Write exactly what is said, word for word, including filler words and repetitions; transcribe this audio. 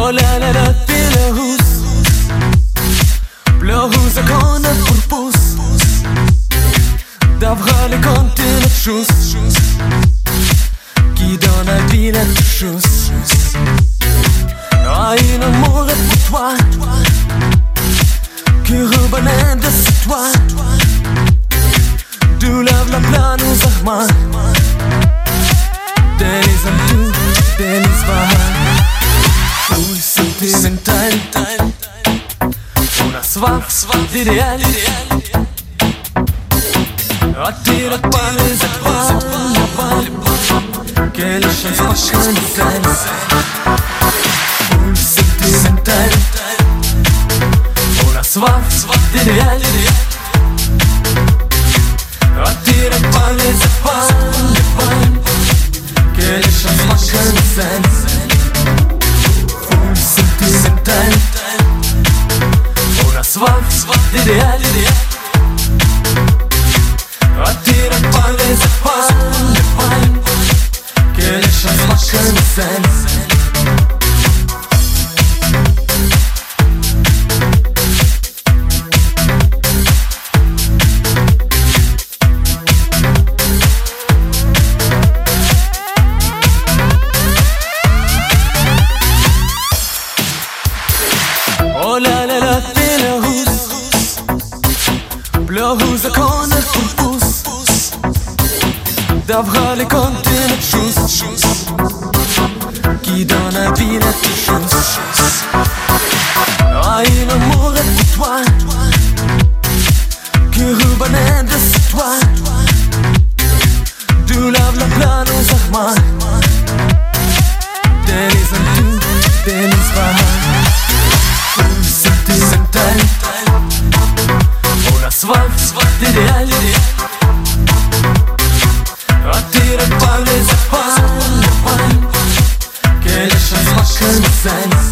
Oh la la la, Belarus, Belarus a corner pour pouce. D'avril et continent chose qui donne la vie la chose. Ah, il amour pour toi qui revenait de ce toit. Du lave la plane aux armes. Denis am du, Denis war Ui sentimental Una soif d'idéal Attire par les étoiles Quelle chance pas connaissance Ui sentimental Una soif d'idéal Attire par les étoiles Quelle chance pas connaissance Full sentimental Una soif d'idéal Attiré par les étoiles Quelle chance pas connaissance Oh la la la, Belarus, Belarus a corner pour pouce. D'avril et continent chose qui donne la vie la chose. Ah, il amour pour toi qui revenait de ce toit. Du lave la plane aux armes. Denis am du, Denis war sentimental Una soif d'idéal Attiré par les étoiles Quelle chance pas connaissance